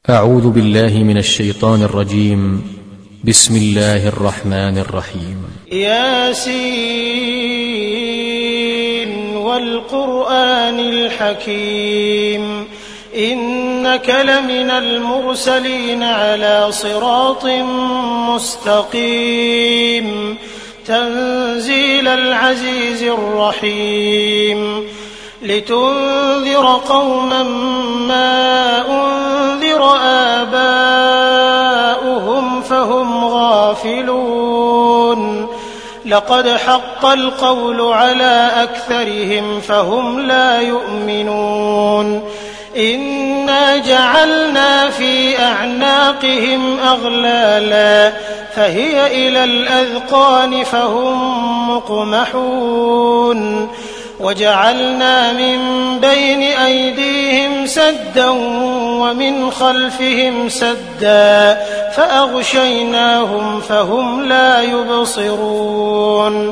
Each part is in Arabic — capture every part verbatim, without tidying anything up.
أعوذ بالله من الشيطان الرجيم. بسم الله الرحمن الرحيم. ياسين والقرآن الحكيم إنك لمن المرسلين على صراط مستقيم تنزيل العزيز الرحيم لتنذر قوما ما أنذر آباؤهم فهم غافلون لقد حق القول على أكثرهم فهم لا يؤمنون إنا جعلنا في أعناقهم أغلالا فهي إلى الأذقان فهم مقمحون وجعلنا من بين أيديهم سدا ومن خلفهم سدا فأغشيناهم فهم لا يبصرون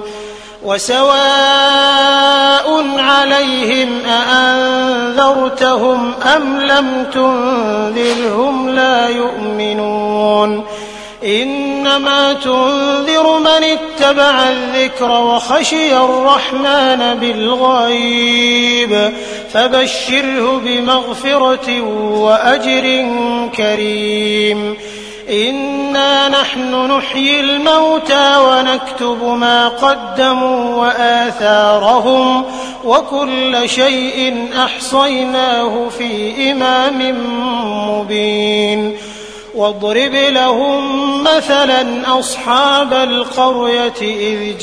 وسواء عليهم أأنذرتهم أم لم تنذرهم لا يؤمنون إنما تنذر من اتبع الذكر وخشي الرحمن بالغيب فبشره بمغفرة وأجر كريم إنا نحن نحيي الموتى ونكتب ما قدموا وآثارهم وكل شيء أحصيناه في إمام مبين واضرب لهم مثلا أصحاب القرية إذ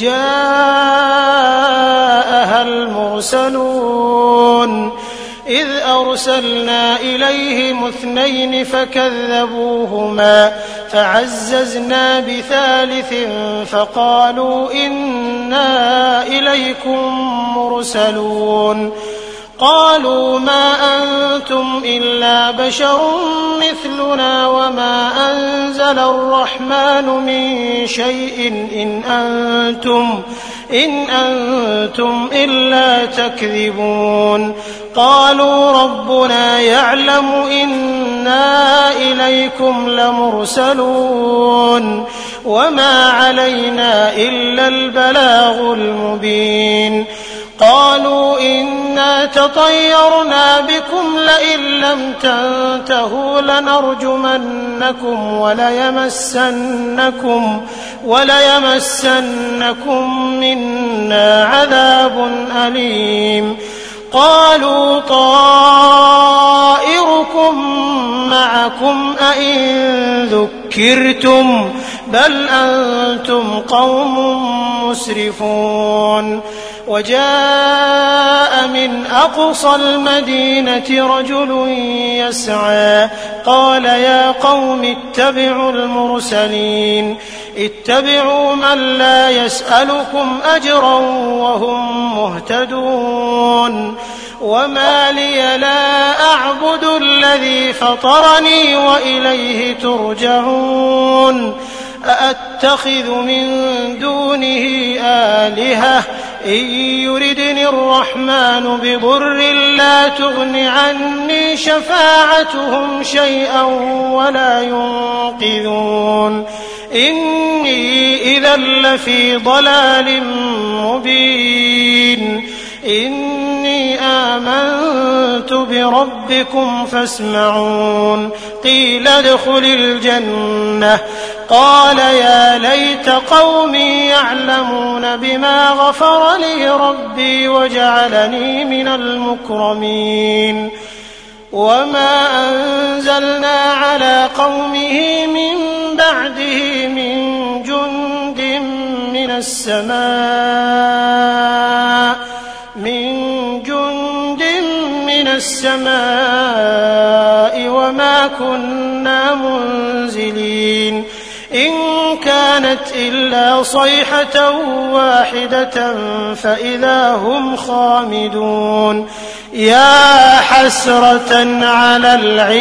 جاءها المرسلون إذ أرسلنا إليهم اثنين فكذبوهما فعززنا بثالث فقالوا إنا إليكم مرسلون قالوا ما أنتم إلا بشر مثلنا وما أنزل الرحمن من شيء إن أنتم إن أنتم إلا تكذبون قالوا ربنا يعلم إنا إليكم لمرسلون وما علينا إلا البلاغ المبين قالوا إنا تطيرنا بكم لئن لم تنتهوا لنرجمنكم وليمسنكم وليمسنكم منا عذاب أليم قالوا طائركم معكم أئن ذكرتم بل أنتم قوم مسرفون وجاء من أقصى المدينة رجل يسعى قال يا قوم اتبعوا المرسلين اتبعوا من لا يسألكم أجرا وهم مهتدون وما لي لا أعبد الذي فطرني وإليه ترجعون أأتخذ من دونه آلهة إن يردني الرحمن بضر لا تغن عني شفاعتهم شيئا ولا ينقذون إني إذا لفي ضلال مبين إني آمنت بربكم فاسمعون قيل ادخل الجنة قال يا ليت قومي يعلمون بما غفر لي ربي وجعلني من المكرمين وما أنزلنا على قومه من بعده من جند من السماء من جند من السماء وما كنا منزلين إن كانت إلا صيحة واحدة فإذا هم خامدون يا حسرة على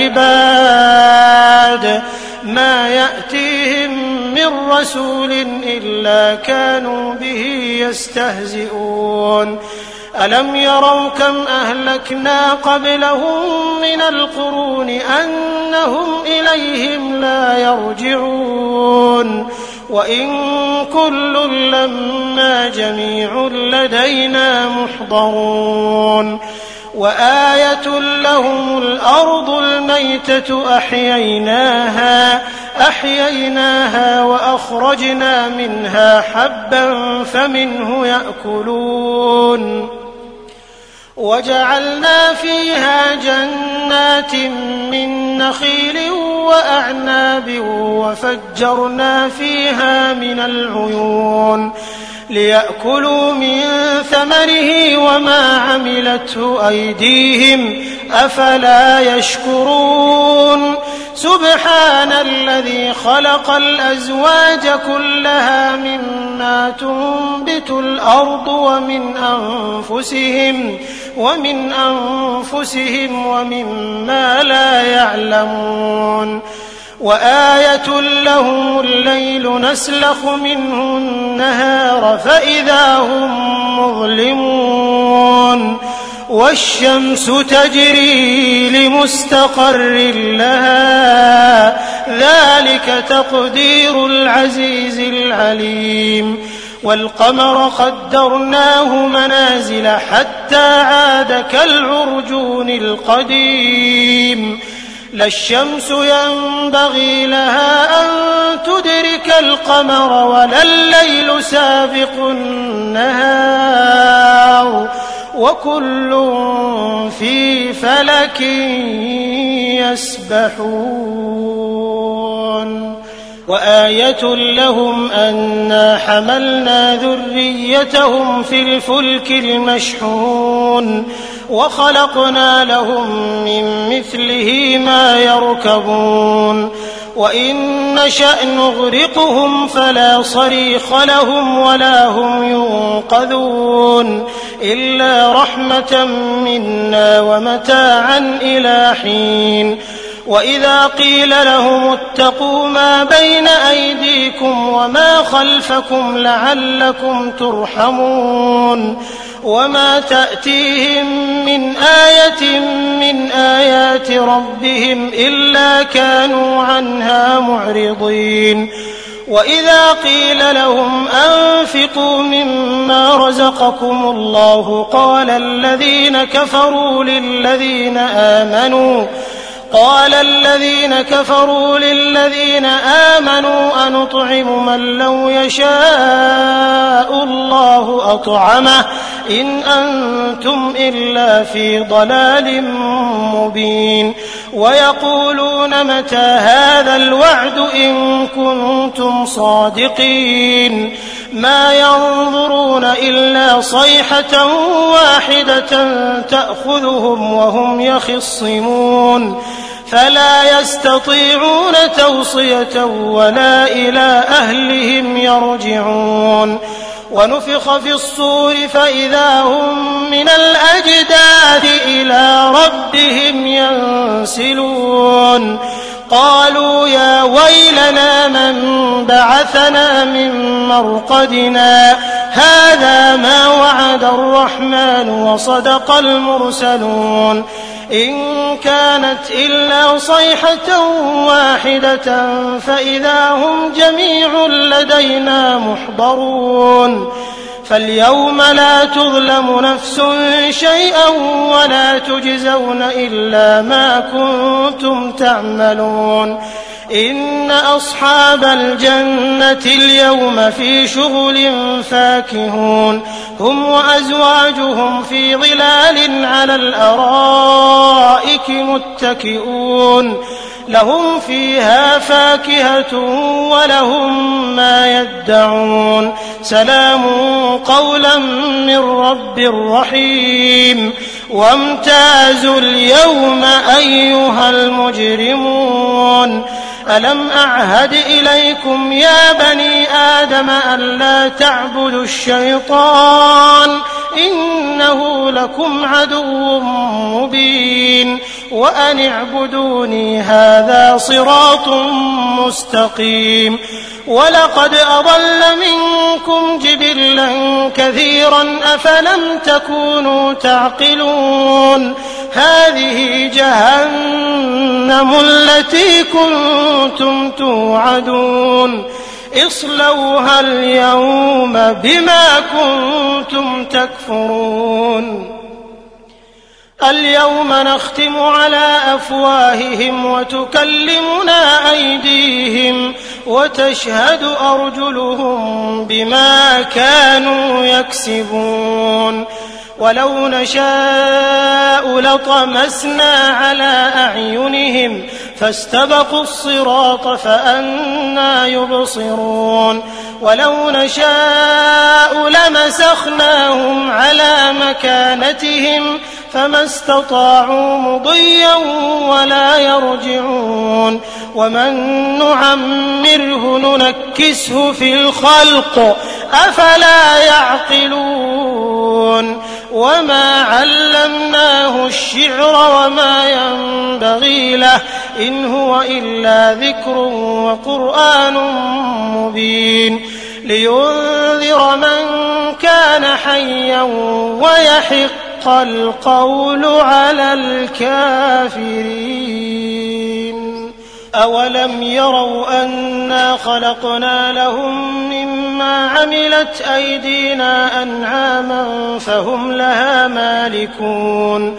العباد ما يأتيهم من رسول إلا كانوا به يستهزئون ألم يروا كم أهلكنا قبلهم من القرون أنهم إليهم لا يرجعون وإن كل لما جميع لدينا محضرون وآية لهم الأرض الميتة أحييناها أحييناها وأخرجنا منها حبا فمنه يأكلون وجعلنا فيها جنات من نخيل وأعناب وفجرنا فيها من العيون ليأكلوا من ثمره وما عملته أيديهم أفلا يشكرون سبحان الذي خلق الأزواج كلها مما تنبت الأرض ومن أنفسهم ومن أنفسهم ومما لا يعلمون وآية لهم الليل نسلخ منه النهار فإذا هم مظلمون والشمس تجري لمستقر لها ذلك تقدير العزيز العليم والقمر قدرناه منازل حتى عاد كالعرجون القديم لا الشمس ينبغي لها أن تدرك القمر ولا الليل سابق النهار وكل في فلك يسبحون وآية لهم أنا حملنا ذريتهم في الفلك المشحون وخلقنا لهم من مثله ما يركبون وإن نشأ نغرقهم فلا صريخ لهم ولا هم ينقذون إلا رحمة منا ومتاعا إلى حين وإذا قيل لهم اتقوا ما بين أيديكم وما خلفكم لعلكم ترحمون وما تأتيهم من آية من آيات ربهم إلا كانوا عنها معرضين وإذا قيل لهم أنفقوا مما رزقكم الله قال الذين كفروا للذين آمنوا قال الذين كفروا للذين آمنوا أنطعم من لو يشاء الله أطعمه إن أنتم إلا في ضلال مبين ويقولون متى هذا الوعد إن كنتم صادقين ما ينظرون إلا صيحة واحدة تأخذهم وهم يخصمون فلا يستطيعون توصية ولا إلى أهلهم يرجعون ونفخ في الصور فإذا هم من الأجداث إلى ربهم ينسلون قالوا يا ويلنا من بعثنا من مرقدنا هذا ما وعد الرحمن وصدق المرسلون إن كانت إلا صيحة واحدة فإذا هم جميع لدينا محضرون فاليوم لا تظلم نفس شيئا ولا تجزون إلا ما كنتم تعملون إن أصحاب الجنة اليوم في شغل فاكهون هم وأزواجهم في ظلال على الأرائك متكئون لهم فيها فاكهة ولهم ما يدعون سلام قولا من رب رحيم وامتازوا اليوم أيها المجرمون ألم أعهد إليكم يا بني آدم ألا تعبدوا الشيطان إنه لكم عدو مبين وأن اعبدوني هذا صراط مستقيم ولقد أضل منكم جبلا كثيرا أفلم تكونوا تعقلون هذه جهنم التي كنتم توعدون اصلوها اليوم بما كنتم تكفرون اليوم نختم على أفواههم وتكلمنا أيديهم وتشهد أرجلهم بما كانوا يكسبون ولو نشاء لطمسنا على أعينهم فاستبقوا الصراط فأنى يبصرون ولو نشاء لمسخناهم على مكانتهم فما استطاعوا مضيا ولا يرجعون ومن نعمره ننكسه في الخلق أفلا يعقلون وما علمناه الشعر وما ينبغي له إن هو إلا ذكر وقرآن مبين لينذر من كان حيا ويحق القول على الكافرين أولم يروا أنا خلقنا لهم مما عملت أيدينا أنعاما فهم لها مالكون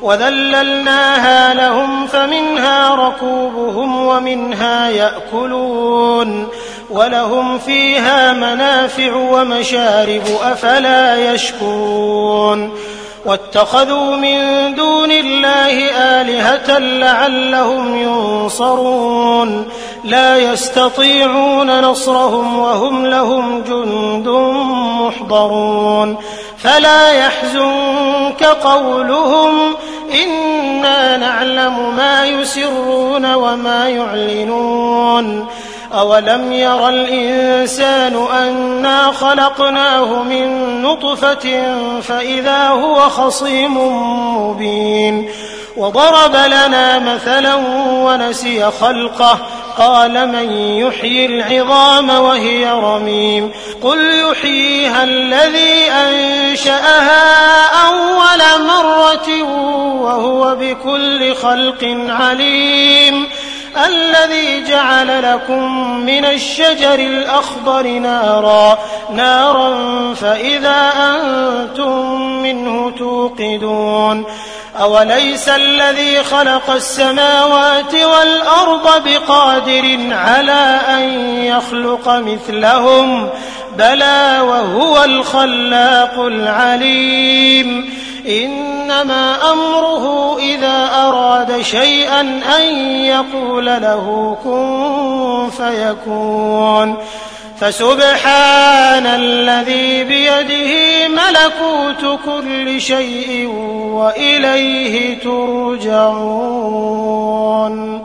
وذللناها لهم فمنها ركوبهم ومنها يأكلون ولهم فيها منافع ومشارب أفلا يشكرون واتخذوا من دون الله آلهة لعلهم ينصرون لا يستطيعون نصرهم وهم لهم جند محضرون فلا يحزنك قولهم إنا نعلم ما يسرون وما يعلنون أولم ير الإنسان أنا خلقناه من نطفة فإذا هو خصيم مبين وضرب لنا مثلا ونسي خلقه قال من يحيي العظام وهي رميم قل يحييها الذي أنشأها أول مرة وهو بكل خلق عليم الذي جعل لكم من الشجر الأخضر نارا نارا فإذا أنتم منه توقدون أوليس الذي خلق السماوات والأرض بقادر على أن يخلق مثلهم بلى وهو الخلاق العليم إنما أمره إذا أراد شيئا أن يقول له كن فيكون فسبحان الذي بيده ملكوت كل شيء وإليه ترجعون